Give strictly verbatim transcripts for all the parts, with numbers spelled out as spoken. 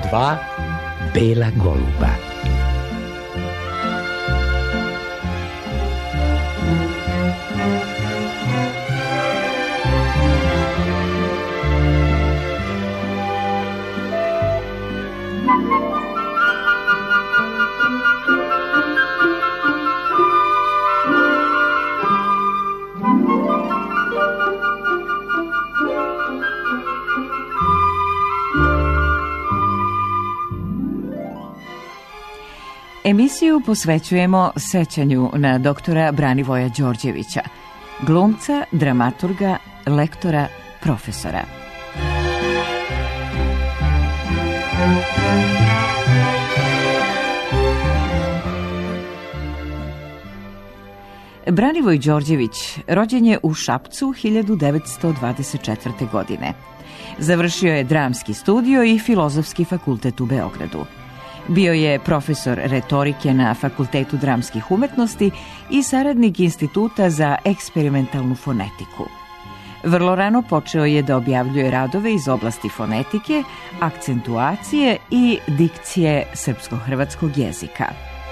Dva bela goluba. Emisiju posvećujemo sećanju na doktora Branivoja Đorđevića, glumca, dramaturga, lektora, profesora. Branivoj Đorđević rođen je u Šapcu hiljadu devetsto dvadeset četvrte. godine. Završio je dramski studio i Filozofski fakultet u Beogradu. Bio je profesor retorike na Fakultetu dramskih umetnosti i saradnik Instituta za eksperimentalnu fonetiku. Vrlo rano počeo je da objavljuje radove iz oblasti fonetike, akcentuacije i dikcije srpsko-hrvatskog jezika.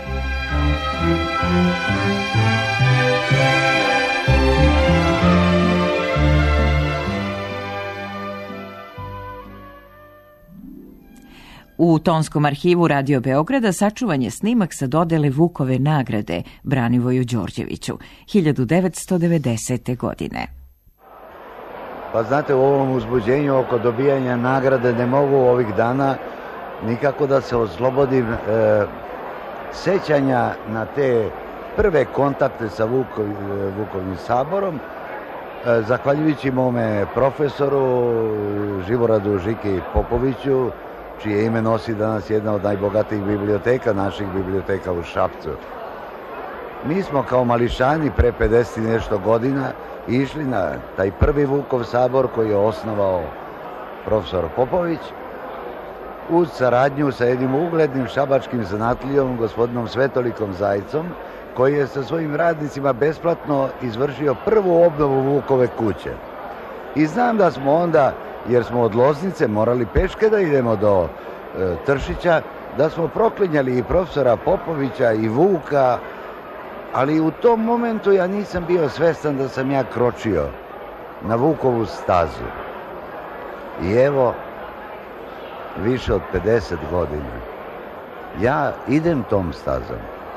U Tonskom arhivu Radio Beograda sačuvan je snimak sa dodele Vukove nagrade Branivoju Đorđeviću hiljadu devetsto devedesete. godine. Pa znate, u ovom uzbuđenju oko dobijanja nagrade ne mogu ovih dana nikako da se oslobodim e, sećanja na te prve kontakte sa Vukov, Vukovim saborom, e, zahvaljujući mome profesoru Živoradu Žiki Popoviću, čije ime nosi danas jedna od najbogatijih biblioteka, naših biblioteka u Šapcu. Mi smo kao mališani pre pedeset i nešto godina išli na taj prvi Vukov sabor koji je osnovao profesor Popović uz saradnju sa jednim uglednim šabačkim zanatlijom, gospodinom Svetolikom Zajcom, koji je sa svojim radnicima besplatno izvršio prvu obnovu Vukove kuće. I znam da smo onda, jer smo od Loznice morali peške da idemo do e, Tršića, da smo proklinjali i profesora Popovića i Vuka, ali u tom momentu ja nisam bio svestan da sam ja kročio na Vukovu stazu. I evo, više od pedeset godina, ja idem tom stazom.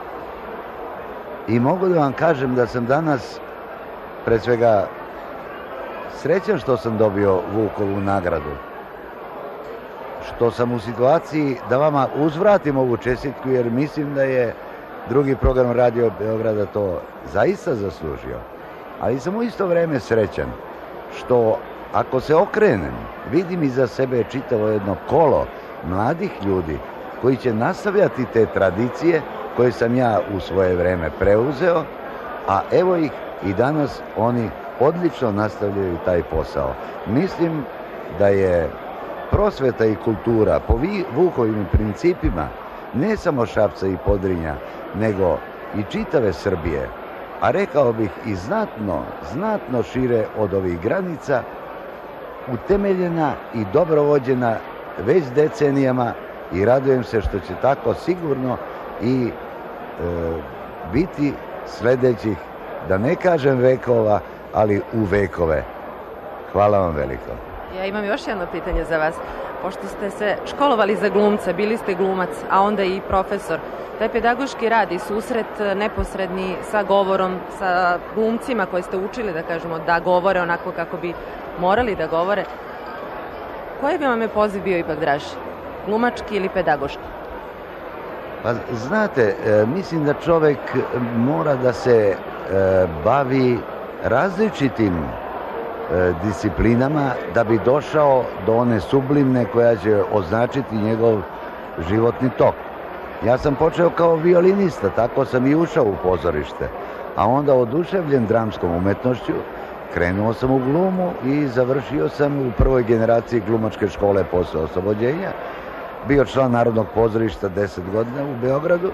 I mogu da vam kažem da sam danas, pre svega, srećan što sam dobio Vukovu nagradu. Što sam u situaciji da vama uzvratim ovu čestitku, jer mislim da je drugi program Radio Beograda to zaista zaslužio. Ali sam u isto vreme srećan što ako se okrenem, vidim iza sebe čitavo jedno kolo mladih ljudi koji će nastavljati te tradicije koje sam ja u svoje vreme preuzeo, a evo ih i danas oni odlično nastavljaju taj posao. Mislim da je prosveta i kultura po Vukovim principima ne samo Šapca i Podrinja, nego i čitave Srbije, a rekao bih i znatno, znatno šire od ovih granica, utemeljena i dobro vođena već decenijama i radujem se što će tako sigurno i e, biti sledećih, da ne kažem vekova, ali u vekove. Hvala vam veliko. Ja imam još jedno pitanje za vas. Pošto ste se školovali za glumca, bili ste glumac, a onda i profesor, taj pedagoški rad i susret neposredni sa govorom, sa glumcima koje ste učili, da kažemo, da govore onako kako bi morali da govore, koji bi vam je poziv bio ipak draži? Glumački ili pedagoški? Pa znate, mislim da čovek mora da se bavi različitim disciplinama da bi došao do one sublimne koja će označiti njegov životni tok. Ja sam počeo kao violinista, tako sam i ušao u pozorište, a onda oduševljen dramskom umetnošću krenuo sam u glumu i završio sam u prvoj generaciji glumačke škole posle oslobođenja, bio član Narodnog pozorišta deset godina u Beogradu,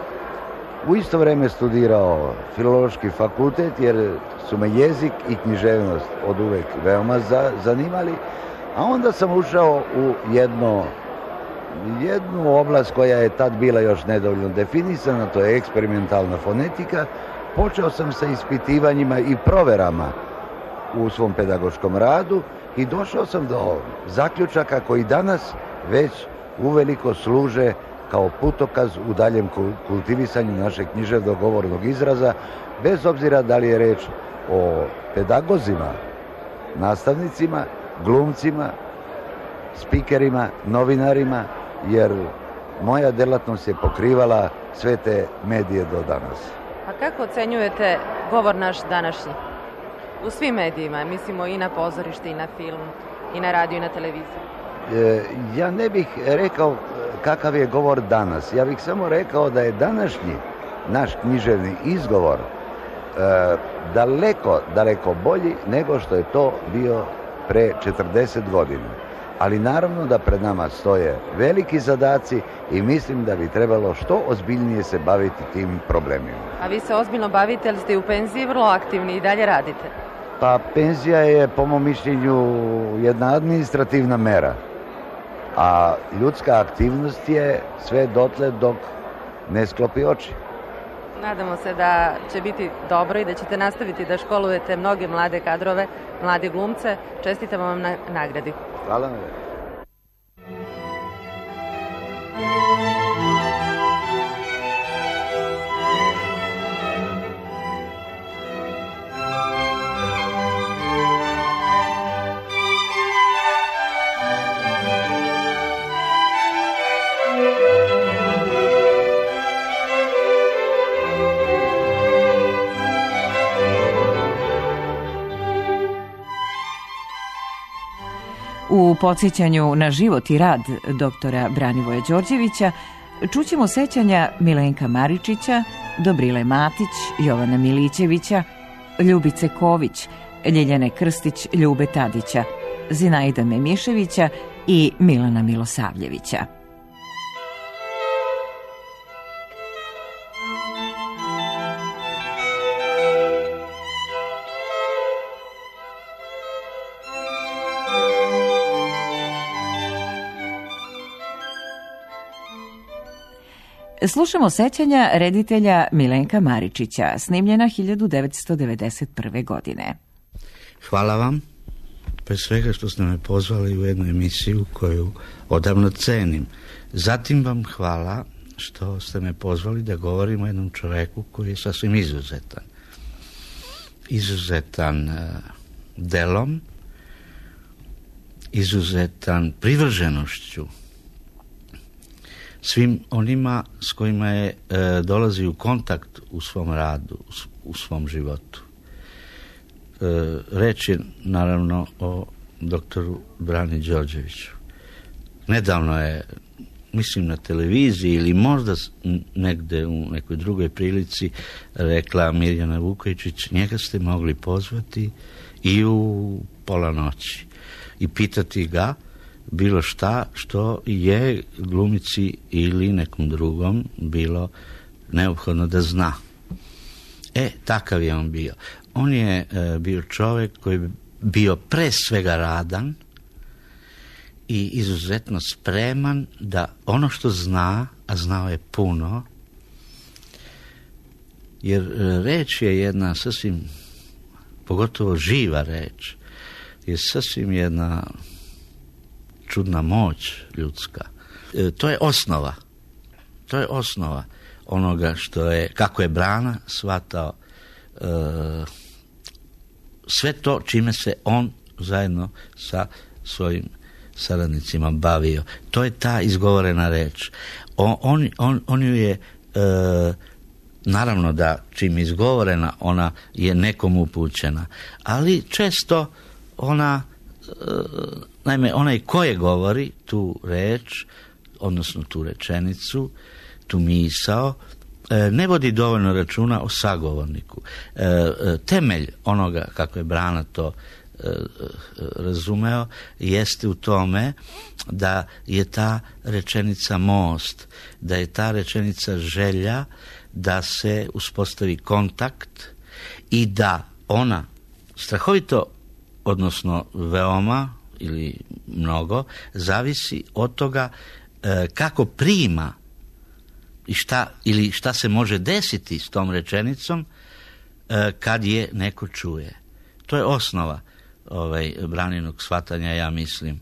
u isto vreme studirao Filološki fakultet jer su me jezik i književnost od uvek veoma za, zanimali, a onda sam ušao u jedno jednu oblast koja je tad bila još nedovoljno definisana, to je eksperimentalna fonetika. Počeo sam sa ispitivanjima i proverama u svom pedagoškom radu i došao sam do zaključaka koji danas već uveliko služe kao putokaz u daljem kultivisanju našeg književnog govornog izraza, bez obzira da li je reč o pedagozima, nastavnicima, glumcima, spikerima, novinarima, jer moja djelatnost je pokrivala sve te medije do danas. A kako ocenjujete govor naš današnji? U svim medijima, mislimo i na pozorište, i na film, i na radio, i na televiziju. E, ja ne bih rekao kakav je govor danas. Ja bih samo rekao da je današnji naš književni izgovor e, daleko, daleko bolji nego što je to bio pre četrdeset godina. Ali naravno da pred nama stoje veliki zadaci i mislim da bi trebalo što ozbiljnije se baviti tim problemima. A vi se ozbiljno bavite, ali ste u penziji vrlo aktivni i dalje radite? Pa penzija je po mom mišljenju jedna administrativna mera, a ljudska aktivnost je sve dotle dok ne sklopi oči. Nadamo se da će biti dobro i da ćete nastaviti da školujete mnoge mlade kadrove, mlade glumce. Čestitam vam na nagradi. Hvala vam. U podsjećanju na život i rad doktora Branivoja Đorđevića čućemo sećanja Milenka Maričića, Dobrile Matić, Jovana Milićevića, Ljubice Ković, Ljiljane Krstić, Ljube Tadića, Zinaida Memiševića i Milana Milosavljevića. Slušamo sećanja reditelja Milenka Maričića, snimljena hiljadu devetsto devedeset prve. godine. Hvala vam, pre svega što ste me pozvali u jednu emisiju koju odavno cenim. Zatim vam hvala što ste me pozvali da govorim o jednom čoveku koji je sasvim izuzetan. Izuzetan uh, delom, izuzetan privrženošću svim onima s kojima je e, dolazi u kontakt u svom radu, u svom životu. E, reč je naravno o doktoru Brani Đorđeviću. Nedavno je, mislim na televiziji ili možda negde u nekoj drugoj prilici, rekla Mirjana Vukojičić, njega ste mogli pozvati i u pola noći i pitati ga bilo šta što je glumici ili nekom drugom bilo neophodno da zna. E, takav je on bio. On je e, bio čovjek koji je bio pre svega radan i izuzetno spreman da ono što zna, a znao je puno, jer e, reč je jedna sasvim, pogotovo živa reč, je sasvim jedna čudna moć ljudska. E, to je osnova. To je osnova onoga što je, kako je Brana shvatao e, sve to čime se on zajedno sa svojim saradnicima bavio. To je ta izgovorena reč. On, on, on, on ju je, e, naravno da čim je izgovorena, ona je nekom upućena, ali često ona naime, onaj koje govori tu reč, odnosno tu rečenicu, tu misao, ne vodi dovoljno računa o sagovorniku. Temelj onoga, kako je Brana to razumeo, jeste u tome da je ta rečenica most, da je ta rečenica želja da se uspostavi kontakt i da ona strahovito, odnosno veoma ili mnogo, zavisi od toga e, kako prima i šta, ili šta se može desiti s tom rečenicom e, kad je neko čuje. To je osnova ovaj, Braninog shvatanja, ja mislim.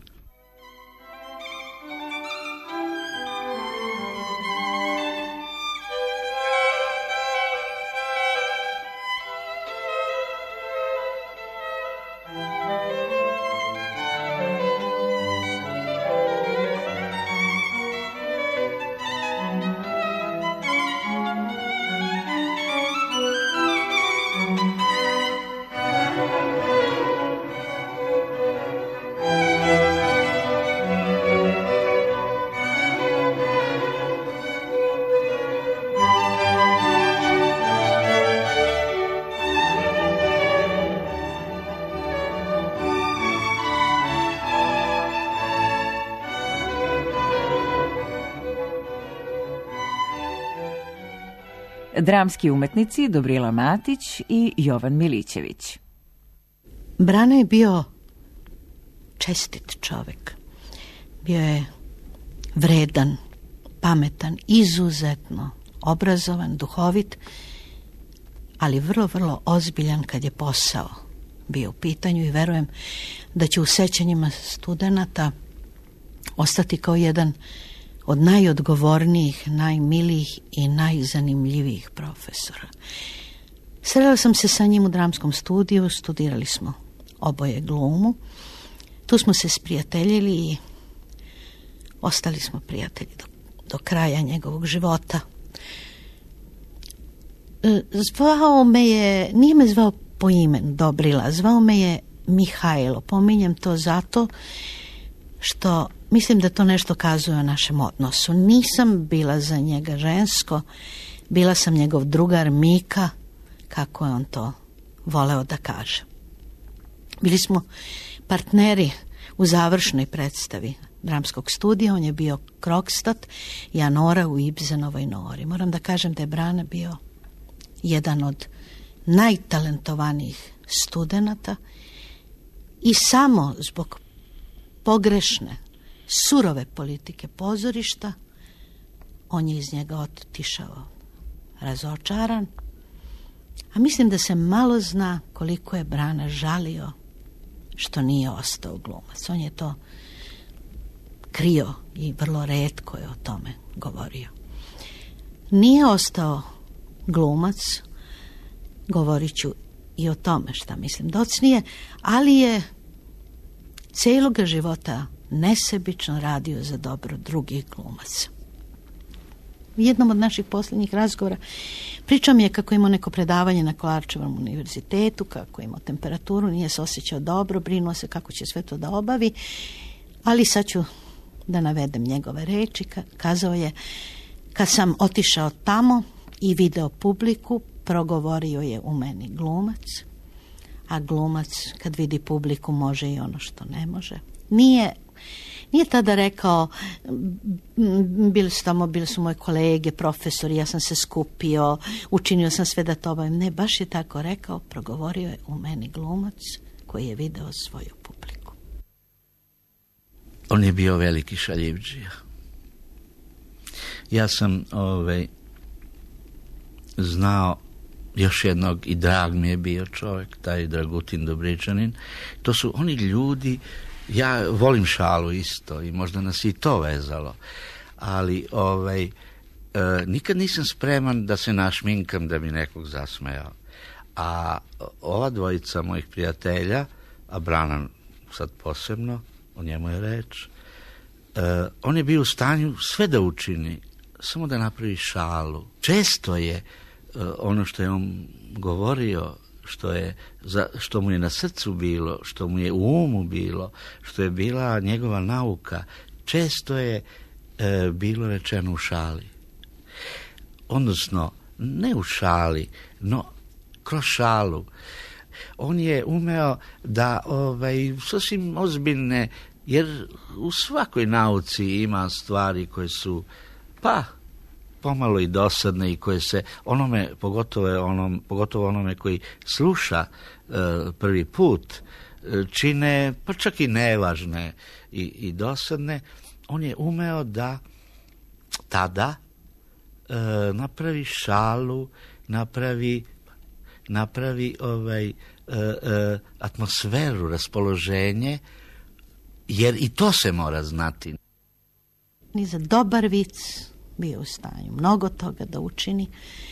Dramski umetnici Dobrila Matić i Jovan Milićević. Brana je bio čestit čovjek. Bio je vredan, pametan, izuzetno obrazovan, duhovit, ali vrlo, vrlo ozbiljan kad je posao bio u pitanju i verujem da će u sećanjima studenata ostati kao jedan od najodgovornijih, najmilijih i najzanimljivijih profesora. Srela sam se sa njim u dramskom studiju, studirali smo oboje glumu. Tu smo se sprijateljili i ostali smo prijatelji do, do kraja njegovog života. Zvao me je, nije me zvao po imenu Dobrila, zvao me je Mihajlo. Pominjem to zato što mislim da to nešto kazuje o našem odnosu. Nisam bila za njega žensko, bila sam njegov drugar Mika, kako je on to voleo da kaže. Bili smo partneri u završnoj predstavi dramskog studija, on je bio Krokstat, ja Nora u Ibzenovoj Nori. Moram da kažem da je Brana bio jedan od najtalentovanijih studenata i samo zbog pogrešne, surove politike pozorišta, on je iz njega otišao razočaran, a mislim da se malo zna koliko je Brana žalio što nije ostao glumac. On je to krio i vrlo retko je o tome govorio. Nije ostao glumac, govorit ću i o tome šta mislim docnije, ali je cijeloga života nesebično radio za dobro drugih glumaca. U jednom od naših posljednjih razgovora pričao mi je kako imao neko predavanje na Kolarčevom univerzitetu, kako imao temperaturu, nije se osjećao dobro, brinuo se kako će sve to da obavi, ali sad ću da navedem njegove reči. Kazao je, kad sam otišao tamo i video publiku, progovorio je u meni glumac, a glumac kad vidi publiku može i ono što ne može. Nije Nije tada rekao, bili su tamo, bili su moji kolege, profesori, ja sam se skupio, učinio sam sve da to obavim. Ne, baš je tako rekao, progovorio je u meni glumac koji je video svoju publiku. On je bio veliki šaljivdžija. Ja sam ovaj, znao još jednog i drag mi je bio čovjek, taj Dragutin Dobričanin. To su oni ljudi. Ja volim šalu isto i možda nas i to vezalo, ali ovaj, e, nikad nisam spreman da se našminkam da bi nekog zasmejao. A ova dvojica mojih prijatelja, a Brana sad posebno, o njemu je reč, e, on je bio u stanju sve da učini, samo da napravi šalu. Često je e, ono što je on govorio, što je za, što mu je na srcu bilo, što mu je u umu bilo, što je bila njegova nauka, često je e, bilo rečeno u šali. Odnosno, ne u šali, no kroz šalu. On je umeo da ovaj, sasvim ozbiljne, jer u svakoj nauci ima stvari koje su, pa, pomalo i dosadne i koje se onome, pogotovo, onom, pogotovo onome koji sluša e, prvi put, e, čine pa čak i nevažne i, i dosadne. On je umeo da tada e, napravi šalu, napravi napravi ovaj e, e, atmosferu, raspoloženje, jer i to se mora znati. Ni za dobar vic bio u stanju mnogo toga da učini.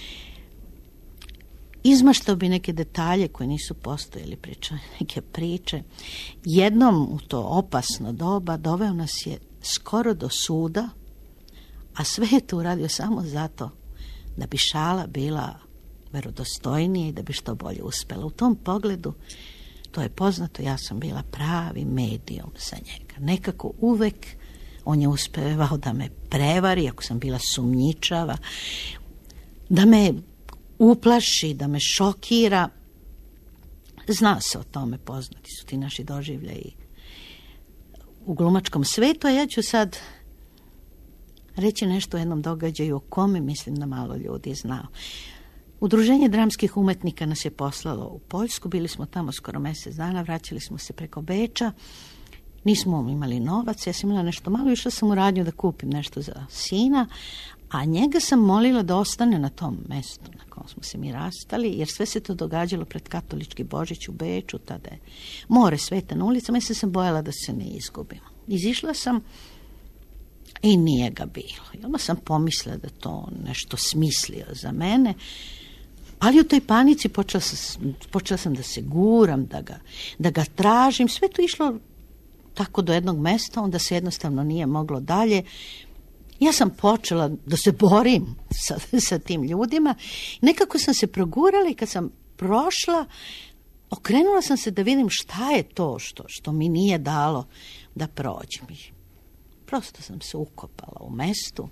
Izmaštao bi neke detalje koje nisu postojali, priča, neke priče. Jednom u to opasno doba doveo nas je skoro do suda, a sve je to uradio samo zato da bi šala bila verodostojnije i da bi što bolje uspela. U tom pogledu, to je poznato, ja sam bila pravi medijum za njega. Nekako uvek on je uspevao da me prevari, ako sam bila sumnjičava, da me uplaši, da me šokira. Zna se o tome, poznati su ti naši doživljaji u glumačkom svetu, a ja ću sad reći nešto o jednom događaju o kome mislim da malo ljudi znao. Udruženje dramskih umetnika nas je poslalo u Poljsku, bili smo tamo skoro mjesec dana, vraćali smo se preko Beča, nismo imali novac, ja sam imala nešto malo, išla sam u radnju da kupim nešto za sina, a njega sam molila da ostane na tom mjestu na kojem smo se mi rastali, jer sve se to događalo pred katolički Božić u Beču, tada je more sveta na ulicama, ja sam bojala da se ne izgubim. Izišla sam i nije ga bilo. I onda sam pomislila da to nešto smislio za mene, ali u toj panici počela sam, počela sam da se guram, da ga, da ga tražim. Sve to išlo tako do jednog mjesta, onda se jednostavno nije moglo dalje. Ja sam počela da se borim sa, sa tim ljudima. Nekako sam se progurala i kad sam prošla, okrenula sam se da vidim šta je to što, što mi nije dalo da prođem. Prosto sam se ukopala u mestu.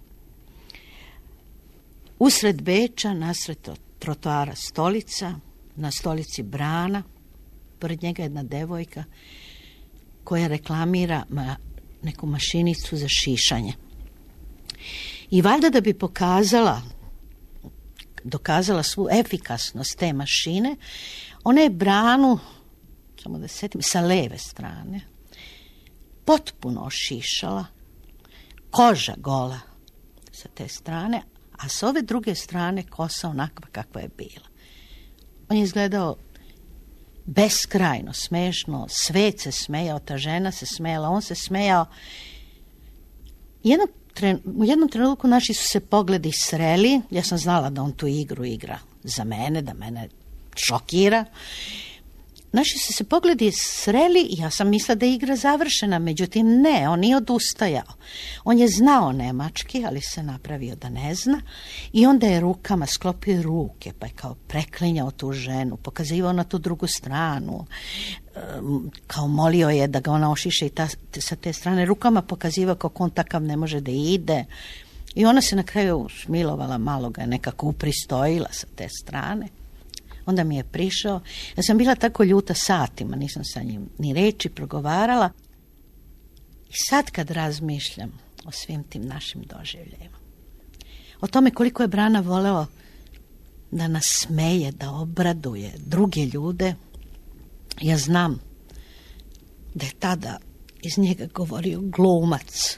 Usred Beča, nasred trotoara stolica, na stolici brana, pored njega jedna devojka koja reklamira ma, neku mašinicu za šišanje. I valjda da bi pokazala, dokazala svu efikasnost te mašine, ona je branu, samo da se sjetim, sa leve strane, potpuno ošišala, koža gola sa te strane, a s ove druge strane kosa onakva kakva je bila. On je izgledao beskrajno smešno, svet se smejao, ta žena se smejala, on se smejao. Jedno Tren, u jednom trenutku naši su se pogledi sreli, ja sam znala da on tu igru igra za mene, da mene šokira. Naši su se pogledi sreli i ja sam mislila da je igra završena, međutim ne, on nije odustajao. On je znao nemački, ali se napravio da ne zna i onda je rukama sklopio ruke, pa je kao preklinjao tu ženu, pokazivao na tu drugu stranu, kao molio je da ga ona ošiše i ta, sa te strane rukama pokazivao kako on takav ne može da ide. I ona se na kraju smilovala, malo ga je nekako upristojila sa te strane. Onda mi je prišao, ja sam bila tako ljuta satima, nisam sa njim ni reči progovarala. I sad kad razmišljam o svim tim našim doživljajima, o tome koliko je Brana voleo da nas smeje, da obraduje druge ljude, ja znam da je tada iz njega govorio glumac.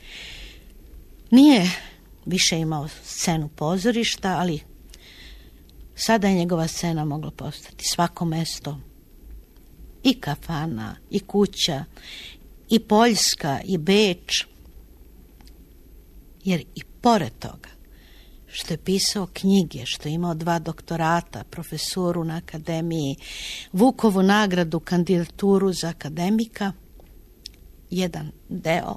Nije više imao scenu pozorišta, ali sada je njegova scena mogla postati svako mesto, i kafana, i kuća, i Poljska, i Beč. Jer i pored toga što je pisao knjige, što je imao dva doktorata, profesuru na akademiji, Vukovu nagradu, kandidaturu za akademika, jedan deo,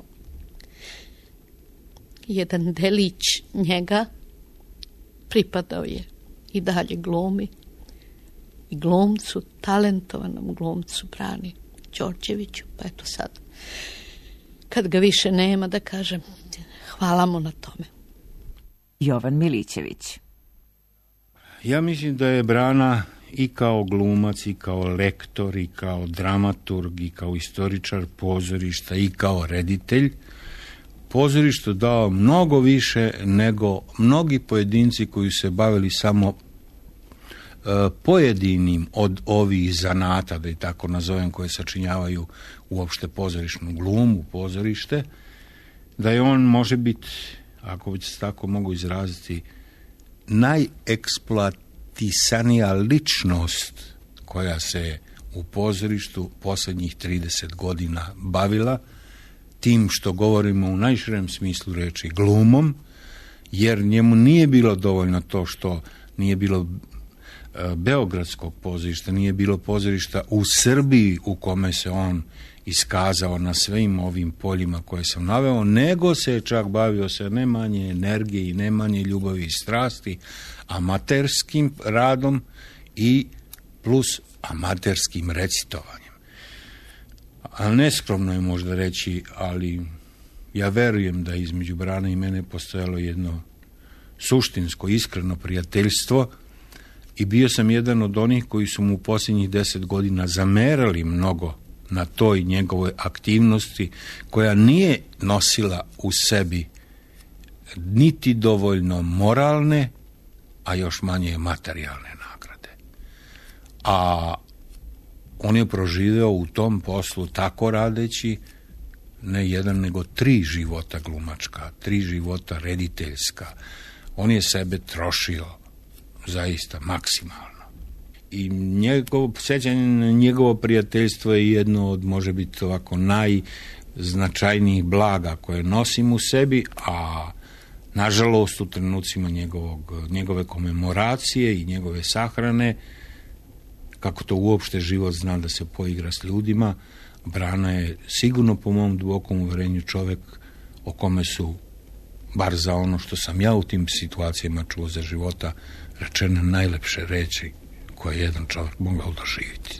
jedan delić njega pripadao je i dalje glumi i glumcu, talentovanom glumcu Brani Đorđeviću, pa eto sad, kad ga više nema, da kažem, hvala mu na tome. Jovan Milićević. Ja mislim da je Brana i kao glumac, i kao lektor, i kao dramaturg, i kao istoričar pozorišta, i kao reditelj pozorištu dao mnogo više nego mnogi pojedinci koji se bavili samo uh, pojedinim od ovih zanata, da i tako nazovem, koje sačinjavaju uopšte pozorišnu glumu, pozorište, da je on može biti ako bi se tako mogu izraziti, najeksploatisanija ličnost koja se u pozorištu posljednjih trideset godina bavila tim što govorimo u najširem smislu reči glumom, jer njemu nije bilo dovoljno to što nije bilo beogradskog pozorišta, nije bilo pozorišta u Srbiji u kome se on iskazao na svim ovim poljima koje sam naveo, nego se je čak bavio se ne manje energije i ne manje ljubavi i strasti, amaterskim radom i plus amaterskim recitovanjem. A neskromno je možda reći, ali ja verujem da između Brane i mene postojalo jedno suštinsko, iskreno prijateljstvo i bio sam jedan od onih koji su mu u posljednjih deset godina zamerali mnogo na toj njegovoj aktivnosti koja nije nosila u sebi niti dovoljno moralne, a još manje materijalne nagrade. A on je proživeo u tom poslu tako radeći ne jedan nego tri života glumačka, tri života rediteljska. On je sebe trošio zaista maksimalno. I njegovo sjećanje na njegovo prijateljstvo je jedno od, može biti ovako, najznačajnijih blaga koje nosim u sebi, a nažalost u trenucima njegovog, njegove komemoracije i njegove sahrane, kako to uopšte život zna da se poigra s ljudima, Brana je sigurno po mom dubokom uverenju čovjek o kome su, bar za ono što sam ja u tim situacijama čuo za života, rečene najlepše reči koje je jedan čovjek mogao doživjeti.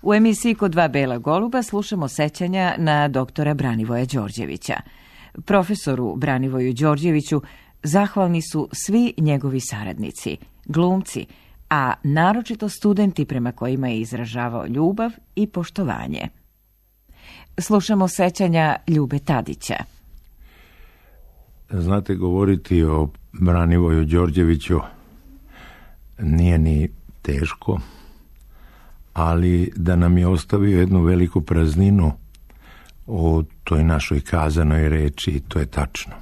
U emisiji Kod dva bela goluba slušamo sećanja na doktora Branivoja Đorđevića. Profesoru Branivoju Đorđeviću zahvalni su svi njegovi saradnici, glumci, a naročito studenti prema kojima je izražavao ljubav i poštovanje. Slušamo sećanja Ljube Tadića. Znate, govoriti o Branivoju Đorđeviću nije ni teško, ali da nam je ostavio jednu veliku prazninu u toj našoj kazanoj reči, to je tačno.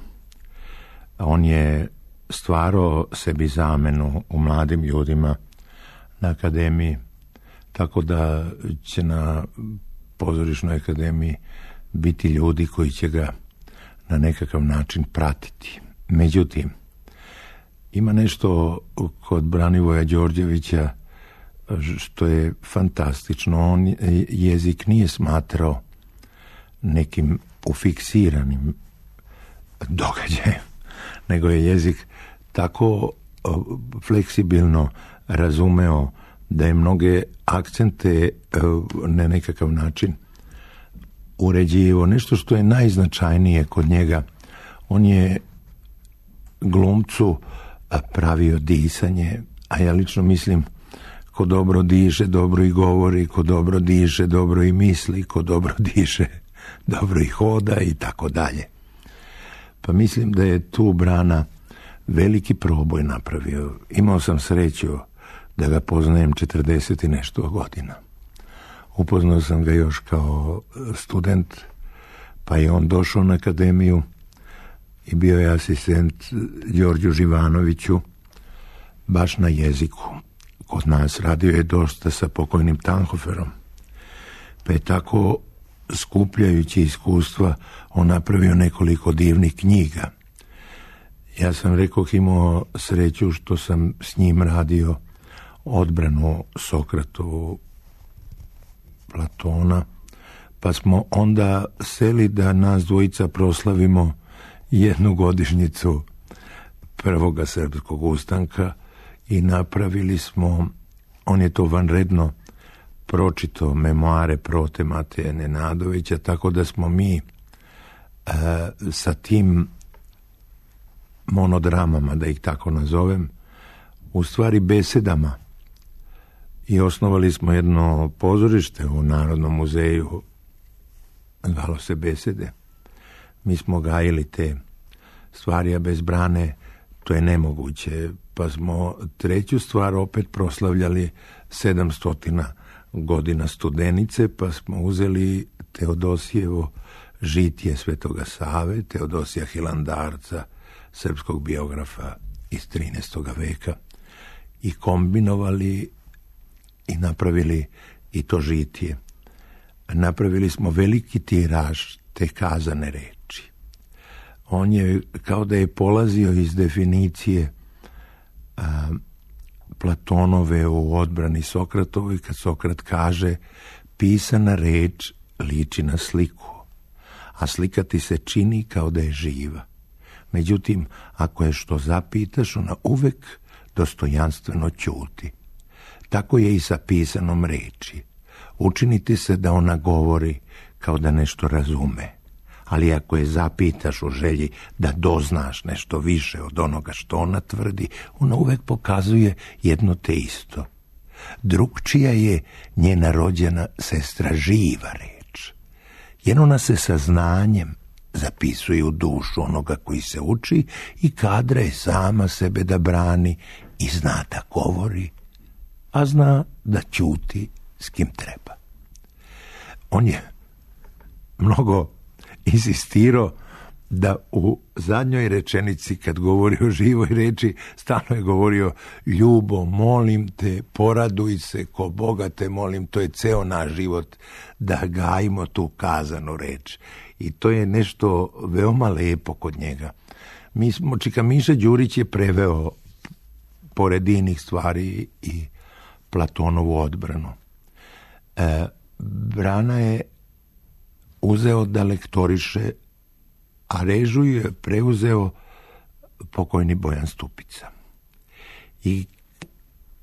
On je stvarao sebi zamenu u mladim ljudima na akademiji, tako da će na pozorišnoj akademiji biti ljudi koji će ga na nekakav način pratiti. Međutim, ima nešto kod Branivoja Đorđevića što je fantastično. On jezik nije smatrao nekim ufiksiranim događajem, nego je jezik tako fleksibilno razumeo da je mnoge akcente na nekakav način uređivo. Nešto što je najznačajnije kod njega, on je glumcu pravio disanje, a ja lično mislim ko dobro diše, dobro i govori, ko dobro diše, dobro i misli, ko dobro diše, dobro i hoda i tako dalje. Pa mislim da je tu Brana veliki proboj napravio. Imao sam sreću da ga poznajem četrdeset i nešto godina. Upoznao sam ga još kao student, pa je on došao na akademiju i bio je asistent Đorđu Živanoviću baš na jeziku. Kod nas radio je dosta sa pokojnim Tanhoferom, pa je tako skupljajući iskustva on napravio nekoliko divnih knjiga. Ja sam rekao imao sreću što sam s njim radio odbranu Sokratovu Platona, pa smo onda seli da nas dvojica proslavimo jednu godišnjicu prvoga srpskog ustanka i napravili smo, on je to vanredno pročito, memoare Prote Mateje Nenadovića, tako da smo mi e, sa tim monodramama, da ih tako nazovem, u stvari besedama, i osnovali smo jedno pozorište u Narodnom muzeju, zvalo se Besede. Mi smo gajili te stvari, a bez Brane to je nemoguće, pa smo treću stvar opet proslavljali sedamstotina godina Studenice, pa smo uzeli Teodosijevo žitije Svetoga Save, Teodosija Hilandarca, srpskog biografa iz trinaestog veka, i kombinovali i napravili i to žitije. Napravili smo veliki tiraž te kazane reči. On je kao da je polazio iz definicije a, Platonove u odbrani Sokratovoj, kad Sokrat kaže pisana reč liči na sliku, a slika ti se čini kao da je živa. Međutim, ako je što zapitaš, ona uvek dostojanstveno ćuti. Tako je i sa pisanom reči. Učiniti se da ona govori kao da nešto razume, ali ako je zapitaš u želji da doznaš nešto više od onoga što ona tvrdi, ona uvek pokazuje jedno te isto. Drugčija je njena rođena sestra živa reč, jer ona se sa znanjem zapisuje u dušu onoga koji se uči i kadra je sama sebe da brani i zna da govori, a zna da ćuti s kim treba. On je mnogo insistirao da u zadnjoj rečenici, kad govori o živoj reči, stalno je govorio: ljubo, molim te, poraduj se, ko Boga te molim. To je ceo naš život, da gajimo tu kazanu reč. I to je nešto veoma lepo kod njega. Mi smo, Čika Miša Đurić je preveo pored inih stvari i Platonovu odbranu. E, Brana je uzeo da lektoriše, a režiju je preuzeo pokojni Bojan Stupica. I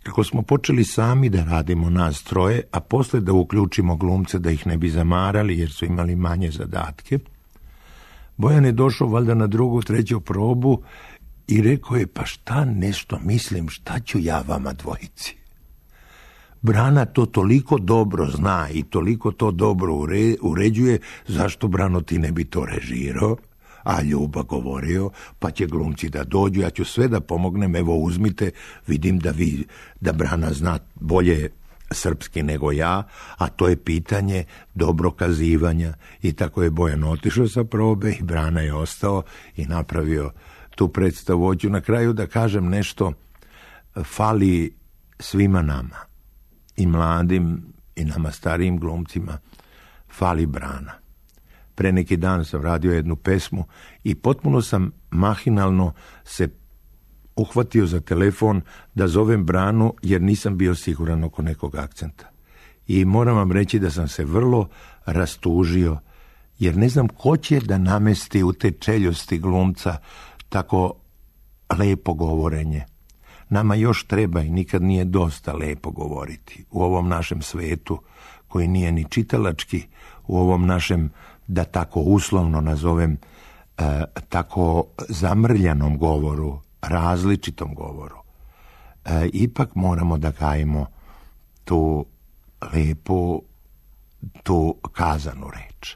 Kako smo počeli sami da radimo nas troje, a posle da uključimo glumce da ih ne bi zamarali jer su imali manje zadatke, Bojan je došao valjda na drugu, treću probu i rekao je, pa šta nešto mislim, šta ću ja vama dvojici? Brana to toliko dobro zna i toliko to dobro ure, uređuje, zašto, Brano, ti ne bi to režirao? A Ljuba govorio, pa će glumci da dođu, ja ću sve da pomognem, evo uzmite, vidim da vi, da Brana zna bolje srpski nego ja, a to je pitanje dobro kazivanja. I tako je Bojan otišao sa probe i Brana je ostao i napravio tu predstavu. Hoću na kraju da kažem nešto, fali svima nama, i mladim i nama starijim glumcima, fali Brana. Pre neki dan sam radio jednu pesmu i potpuno sam mahinalno se uhvatio za telefon da zovem Branu jer nisam bio siguran oko nekog akcenta. I moram vam reći da sam se vrlo rastužio jer ne znam ko će da namesti u te čeljosti glumca tako lepo govorenje. Nama još treba i nikad nije dosta lepo govoriti u ovom našem svetu koji nije ni čitalački, u ovom našem, da tako uslovno nazovem, e, tako zamrljanom govoru, različitom govoru. E, ipak moramo da gajimo tu lepu, tu kazanu reč.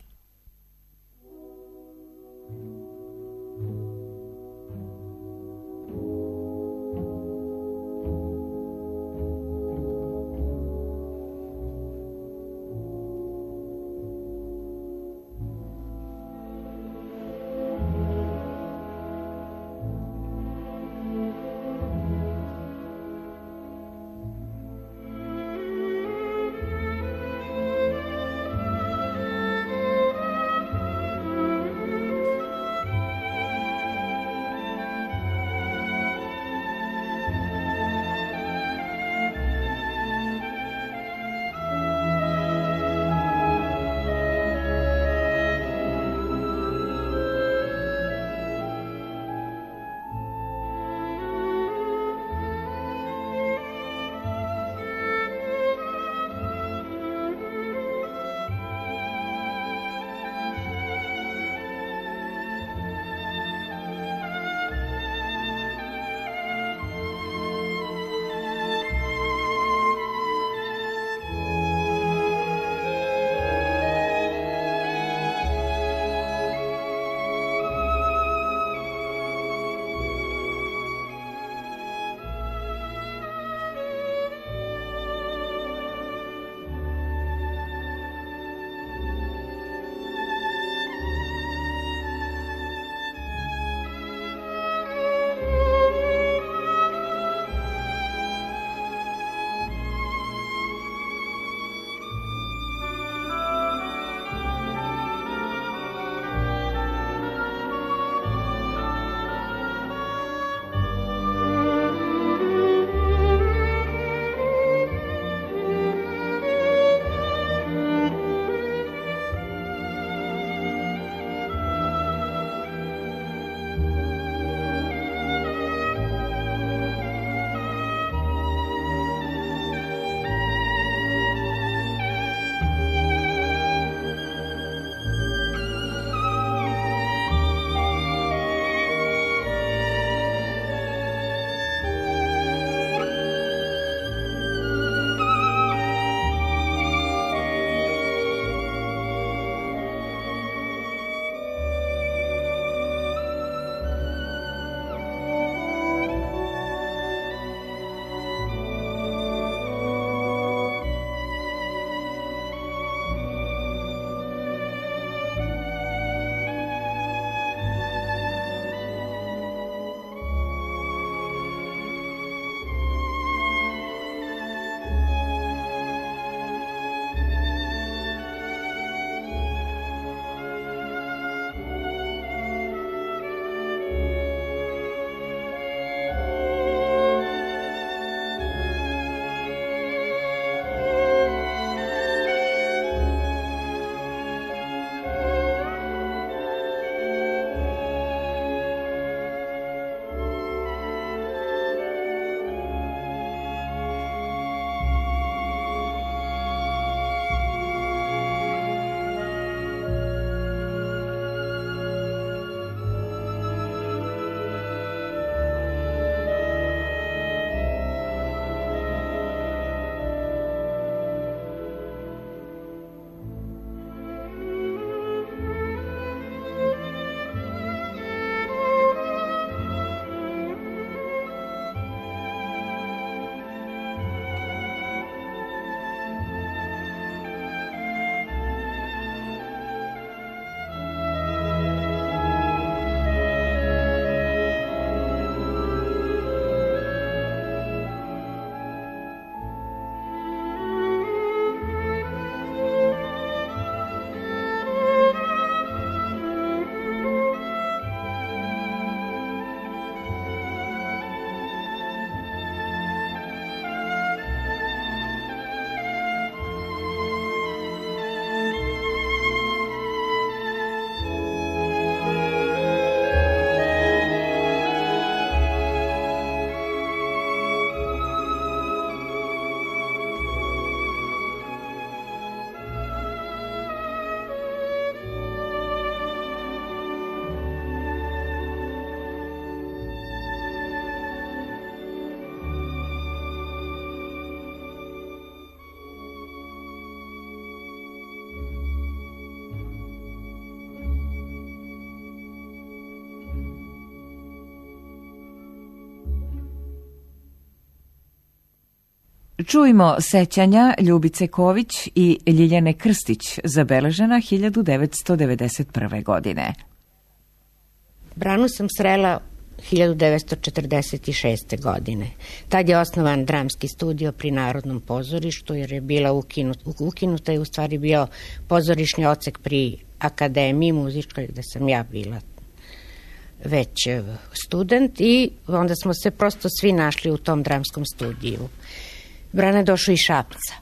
Čujmo sećanja Ljubice Ković i Ljiljane Krstić, zabeležena hiljadu devetsto devedeset prve. godine. Branu sam srela hiljadu devetsto četrdeset šeste. godine. Tad je osnovan dramski studio pri Narodnom pozorištu, jer je bila ukinut, ukinuta i u stvari bio pozorišni odsek pri Akademiji muzičkoj, gde sam ja bila već student, i onda smo se prosto svi našli u tom dramskom studiju. Brana je došao iz Šapca.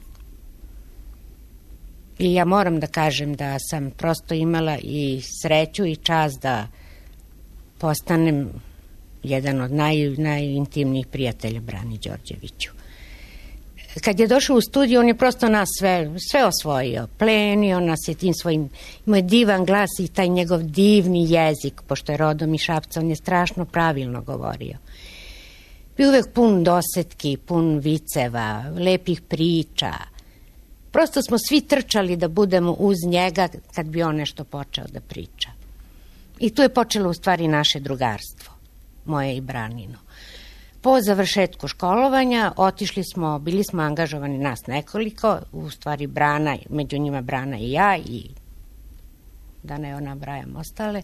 I ja moram da kažem da sam prosto imala i sreću i čast da postanem jedan od naj, najintimnijih prijatelja Brani Đorđeviću. Kad je došao u studiju, on je prosto nas sve, sve osvojio. Plenio nas je tim svojim, imao je divan glas i taj njegov divni jezik, pošto je rodom iz Šapca, on je strašno pravilno govorio. Bio uvek pun dosetki, pun viceva, lepih priča. Prosto smo svi trčali da budemo uz njega kad bi on nešto počeo da priča. I tu je počelo u stvari naše drugarstvo, moje i Branino. Po završetku školovanja otišli smo, bili smo angažovani nas nekoliko, u stvari Brana, među njima Brana i ja, i da ne ona brajam ostale.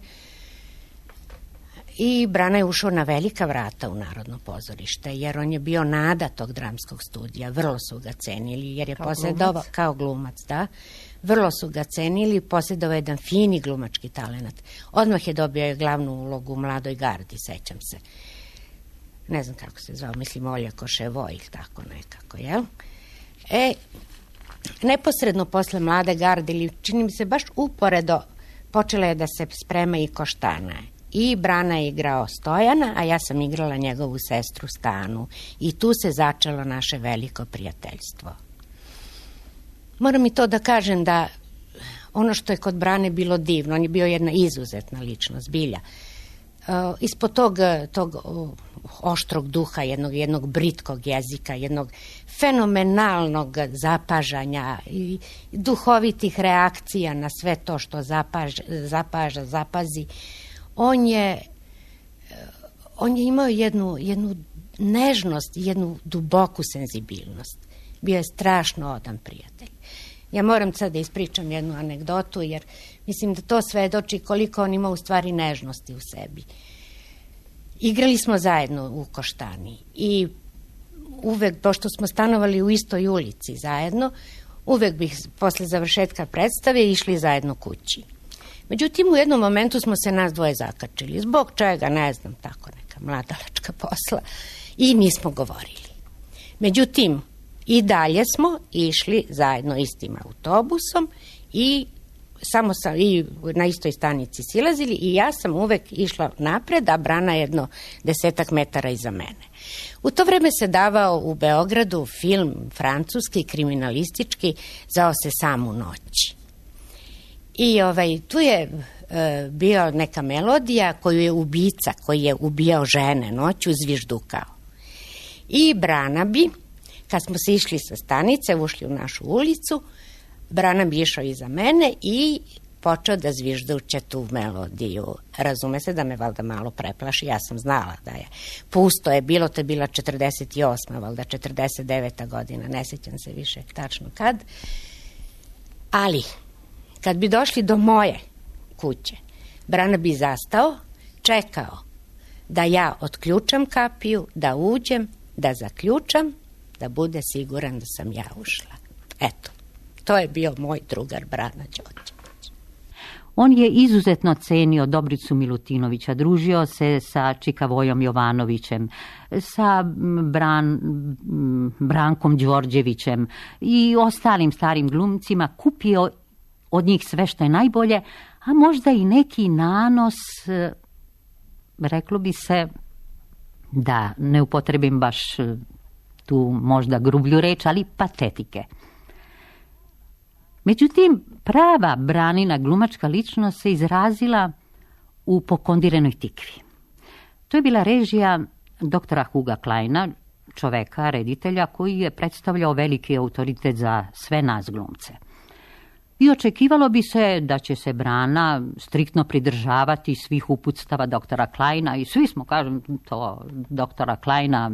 I Brana je ušao na velika vrata u Narodno pozorište, jer on je bio nada tog dramskog studija, vrlo su ga cenili, jer je posjedovao, kao glumac, da, vrlo su ga cenili, posjedovao jedan fini glumački talenat. Odmah je dobio glavnu ulogu u Mladoj gardi, sećam se. Ne znam kako se zvao, mislim Olja Koševo ili tako nekako, jel? E, neposredno posle Mlade garde, ili čini mi se baš uporedo, počela je da se sprema i Koštana. I Brana je igrao Stojana, a ja sam igrala njegovu sestru Stanu. I tu se začelo naše veliko prijateljstvo. Moram i to da kažem da ono što je kod Brane bilo divno, on je bio jedna izuzetna ličnost, zbilja. Uh, ispod tog, tog uh, oštrog duha, jednog, jednog britkog jezika, jednog fenomenalnog zapažanja i duhovitih reakcija na sve to što zapaž, zapaža, zapazi, on je, on je imao jednu, jednu nežnost, jednu duboku senzibilnost. Bio je strašno odan prijatelj. Ja moram sad da ispričam jednu anegdotu, jer mislim da to svedoči koliko on ima u stvari nežnosti u sebi. Igrali smo zajedno u Koštani i uvek, pošto smo stanovali u istoj ulici zajedno, uvek bih posle završetka predstave išli zajedno kući. Međutim, u jednom momentu smo se nas dvoje zakačili. Zbog čega, ne znam, tako neka mladalačka posla. I nismo govorili. Međutim, i dalje smo išli zajedno istim autobusom i samo sam i na istoj stanici silazili i ja sam uvek išla napred, a Brana jedno desetak metara iza mene. U to vreme se davao u Beogradu film francuski, kriminalistički, zvao se Sam u noći. I ovaj, tu je e, bio neka melodija koju je ubica, koji je ubijao žene noću, zviždukao. I Brana bi, kad smo se išli sa stanice, ušli u našu ulicu, Brana bi išao iza mene i počeo da zvižduće tu melodiju. Razume se da me valjda malo preplaši, ja sam znala da je pusto je bilo, to je bila četrdeset osma, valjda četrdeset deveta godina, ne sjećam se više tačno kad. Ali, kad bi došli do moje kuće, Brana bi zastao, čekao da ja otključam kapiju, da uđem, da zaključam, da bude siguran da sam ja ušla. Eto, to je bio moj drugar Brana Đorđević. On je izuzetno cenio Dobricu Milutinovića, družio se sa Čikavojom Jovanovićem, sa Bran, Brankom Đorđevićem i ostalim starim glumcima, kupio od njih sve što je najbolje, a možda i neki nanos, reklo bi se, da ne upotrebim baš tu možda grublju reč, ali patetike. Međutim, prava Branina glumačka ličnost se izrazila u Pokondirenoj tikvi. To je bila režija doktora Huga Kleina, čoveka, reditelja, koji je predstavljao veliki autoritet za sve nas glumce. I očekivalo bi se da će se Brana striktno pridržavati svih uputstava doktora Kleina i svi smo, kažem, to doktora Kleina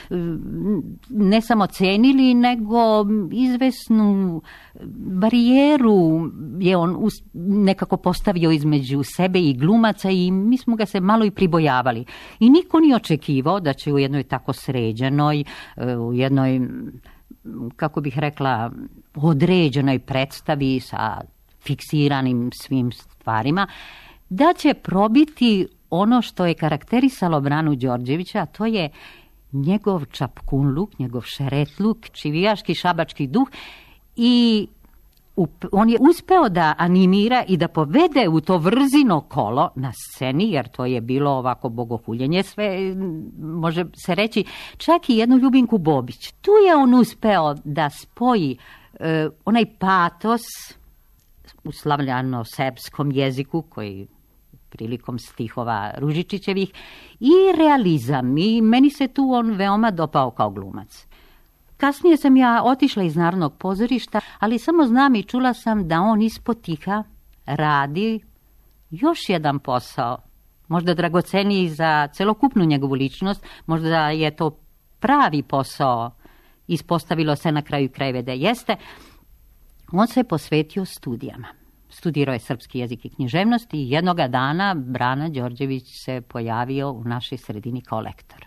ne samo cenili, nego izvesnu barijeru je on nekako postavio između sebe i glumaca i mi smo ga se malo i pribojavali. I niko nije očekivao da će u jednoj tako sređenoj, u jednoj, kako bih rekla, određenoj predstavi sa fiksiranim svim stvarima, da će probiti ono što je karakterisalo Branu Đorđevića, a to je njegov čapkunluk, njegov šeretluk, čivijaški šabački duh i on je uspeo da animira i da povede u to vrzino kolo na sceni, jer to je bilo ovako bogohuljenje sve, može se reći, čak i jednu Ljubinku Bobić. Tu je on uspeo da spoji e, onaj patos u slavljano-serbskom jeziku, koji prilikom stihova Ružičićevih, i realizam. I meni se tu on veoma dopao kao glumac. Kasnije sam ja otišla iz Narodnog pozorišta, ali samo znam i čula sam da on ispod tiha radi još jedan posao, možda dragoceniji za celokupnu njegovu ličnost, možda je to pravi posao, ispostavilo se na kraju krajeva da jeste. On se posvetio studijama. Studirao je srpski jezik i književnost i jednoga dana Brana Đorđević se pojavio u našoj sredini kao lektor.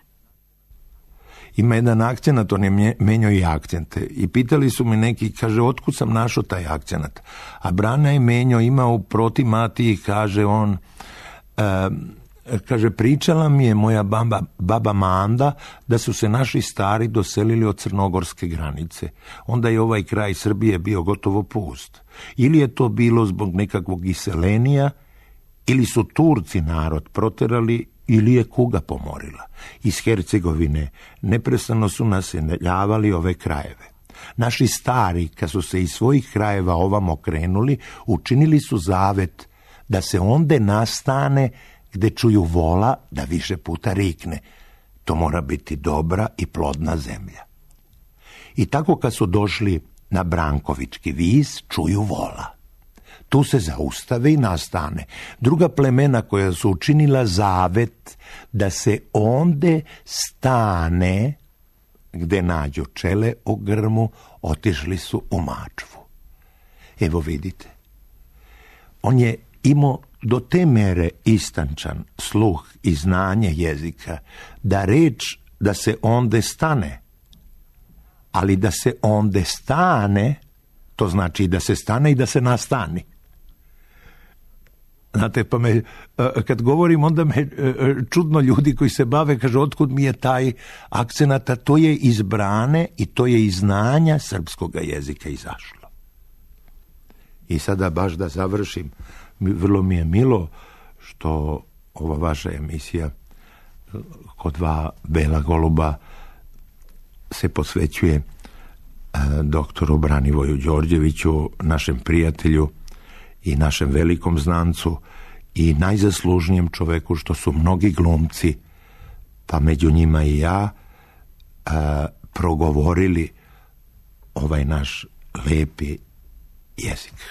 Ima jedan akcenat, on je menjao i akcente. I pitali su mi neki, kaže, otkud sam našao taj akcenat? A Brana je menjao, ima u Protimati, kaže on, uh, kaže, pričala mi je moja baba, baba Manda da su se naši stari doselili od crnogorske granice. Onda je ovaj kraj Srbije bio gotovo pust. Ili je to bilo zbog nekakvog iselenija, ili su Turci narod proterali, ili je kuga pomorila. Iz Hercegovine neprestano su naseljavali ove krajeve. Naši stari, kad su se iz svojih krajeva ovamo krenuli, učinili su zavet da se onde nastane gde čuju vola da više puta rikne. To mora biti dobra i plodna zemlja. I tako kad su došli na Brankovički vis, čuju vola. Tu se zaustave i nastane. Druga plemena koja su učinila zavet da se onde stane gde nađu čele o grmu, otišli su u Mačvu. Evo vidite, on je imao do te mere istančan sluh i znanje jezika da reč da se onde stane, ali da se onde stane, to znači da se stane i da se nastani. Znate, pa me, kad govorim, onda me čudno ljudi koji se bave, kaže, otkud mi je taj akcenat, a to je iz Brane i to je iz znanja srpskog jezika izašlo. I sada baš da završim, vrlo mi je milo što ova vaša emisija kod dva Bela goluba se posvećuje doktoru Branivoju Đorđeviću, našem prijatelju i našem velikom znancu i najzaslužnijem čoveku, što su mnogi glumci, pa među njima i ja, a, progovorili ovaj naš lepi jezik.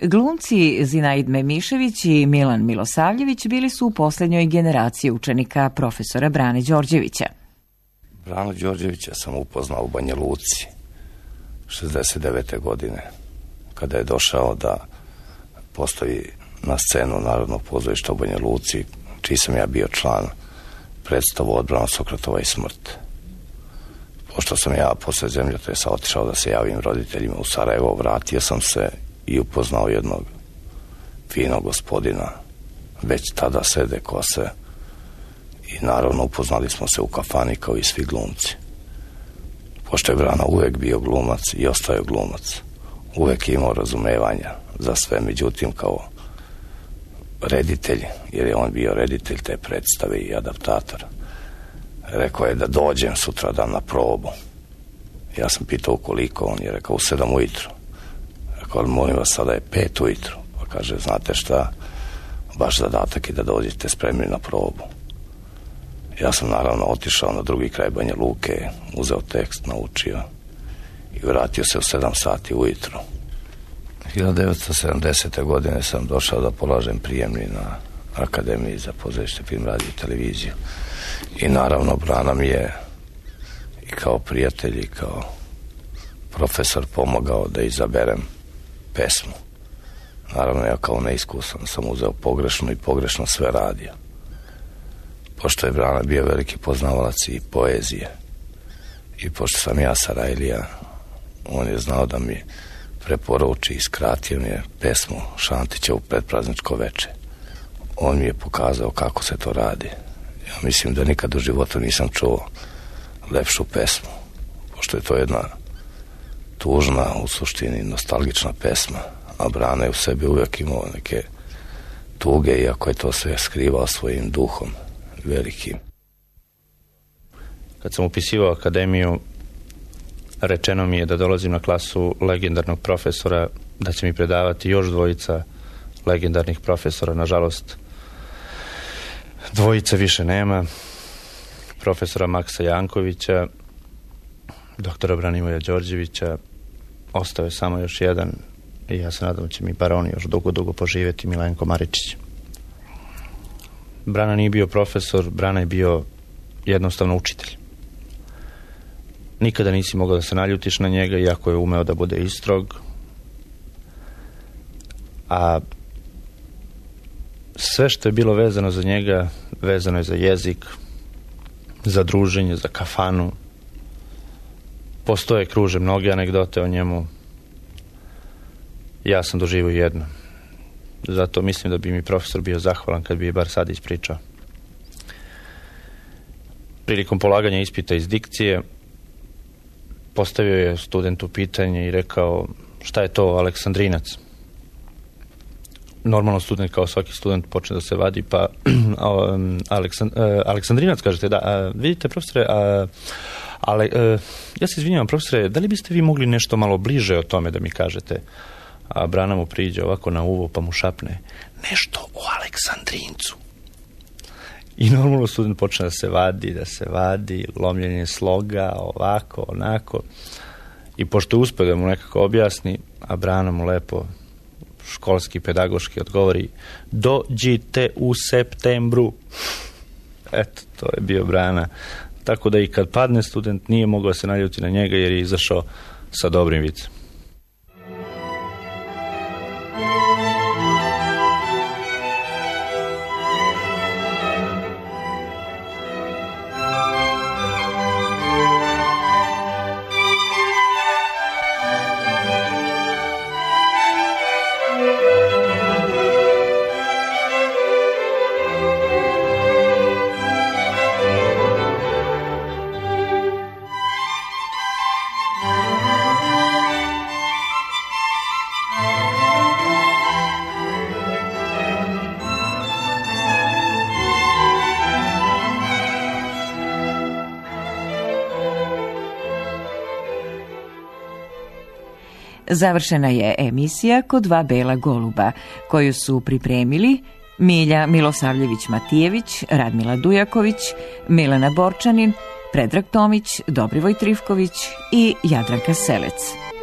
Glumci Zinaid Memišević i Milan Milosavljević bili su u posljednjoj generaciji učenika profesora Brane Đorđevića. Branu Đorđevića sam upoznao u Banja Luci šezdeset devete godine, kada je došao da postavi na scenu Narodnog pozorišta u Banja Luci, čiji sam ja bio član, predstavu Odbrana Sokratova i smrt. Pošto sam ja posle zemljotresa otišao da se javim roditeljima u Sarajevo, vratio sam se i upoznao jednog finog gospodina, već tada sede kose, i naravno upoznali smo se u kafani kao i svi glumci. Pošto je Brana uvek bio glumac i ostao je glumac, uvek je imao razumevanja za sve, međutim kao reditelj, jer je on bio reditelj te predstave i adaptator, rekao je da dođem sutra dan na probu. Ja sam pitao koliko, on je rekao u sedam ujutru. Rekao, molim vas, sada je pet ujutru. Pa kaže, znate šta, vaš zadatak je da dođete spremni na probu. Ja sam naravno otišao na drugi kraj Banja Luke, uzeo tekst, naučio i vratio se u sedam sati ujutru. hiljadu devetsto sedamdesete. godine sam došao da polažem prijemni na Akademiji za pozorište, film, radio i televiziju. I naravno Brana mi je i kao prijatelj i kao profesor pomogao da izaberem pesmu. Naravno ja kao neiskusan sam uzeo pogrešno i pogrešno sve radio. Pošto je Brana bio veliki poznavalac i poezije i pošto sam ja Sarajlija, on je znao da mi preporuči i skratio mi je pesmu Šantića u Predprazničko veče. On mi je pokazao kako se to radi. Ja mislim da nikad u životu nisam čuo lepšu pesmu, pošto je to jedna tužna, u suštini nostalgična pesma, a Brana je u sebi uvijek imao neke tuge, iako je to sve skrivao svojim duhom velikim. Kad sam upisivao akademiju, rečeno mi je da dolazim na klasu legendarnog profesora, da će mi predavati još dvojica legendarnih profesora. Nažalost, dvojice više nema. Profesora Maksa Jankovića, doktora Branimoja Đorđevića, ostao je samo još jedan i ja se nadam da će mi bar on još dugo, dugo poživjeti, Milenko Maričić. Brana nije bio profesor, Brana je bio jednostavno učitelj. Nikada nisi mogao da se naljutiš na njega, iako je umeo da bude istrog. A sve što je bilo vezano za njega, vezano je za jezik, za druženje, za kafanu. Postoje, kruže mnoge anegdote o njemu. Ja sam doživio jedno. Zato mislim da bi mi profesor bio zahvalan kad bi je bar sad ispričao. Prilikom polaganja ispita iz dikcije postavio je studentu pitanje i rekao, šta je to Aleksandrinac? Normalno student, kao svaki student, počne da se vadi, pa Aleksand, Aleksandrinac, kažete, da, a, vidite profesore, a, ale, a, ja se izvinjavam profesore, da li biste vi mogli nešto malo bliže o tome da mi kažete? A Brana mu priđe ovako na uvo pa mu šapne, nešto o Aleksandrincu. I normalno student počne da se vadi, da se vadi, lomljenje sloga, ovako, onako. I pošto uspe da mu nekako objasni, a Brana mu lepo školski, pedagoški odgovori, dođite u septembru. Eto, to je bio Brana. Tako da i kad padne student nije mogao se naljuti na njega jer je izašao sa dobrim vicem. Završena je emisija Kod dva bela goluba, koju su pripremili Milja Milosavljević-Matijević, Radmila Dujaković, Milena Borčanin, Predrag Tomić, Dobrivoj Trifković i Jadranka Selec.